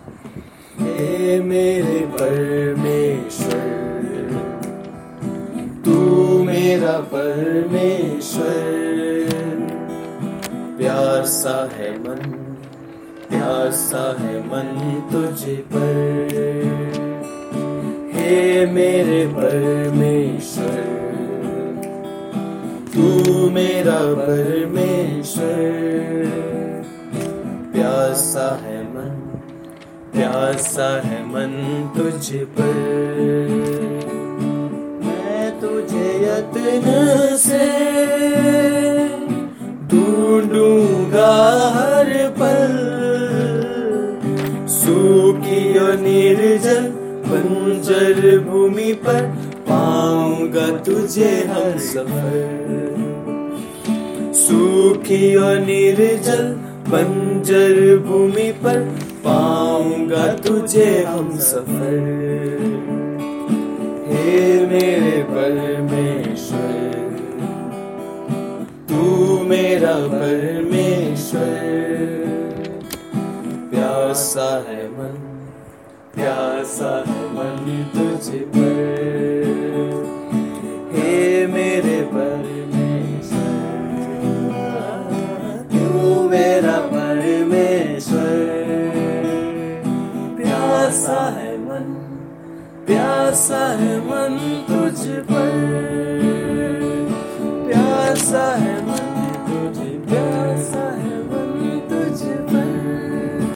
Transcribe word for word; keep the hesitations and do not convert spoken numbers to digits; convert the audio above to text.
हे मेरे परमेश्वर, तू मेरा परमेश्वर। प्यासा है मन, प्यासा है मन तुझ पर। हे मेरे परमेश्वर, तू मेरा परमेश्वर। प्यासा है मन, प्यासा है मन तुझ पर। मैं तुझे यत्न से ढूंढूंगा हर पल। सूखी और निर्जल बंजर भूमि पर पाऊंगा तुझे हम सफर। सूखी और निर्जल बंजर भूमि पर पाऊंगा तुझे हम सफर। हे मेरे परमेश्वर, तू मेरा परमेश्वर। प्यासा है मन, प्यासा है मन तुझ पर। हे मेरे परमेश्वर, तू मेरा परमेश्वर। प्यासा है मन, प्यासा है मन तुझ पर। प्यासा है मन,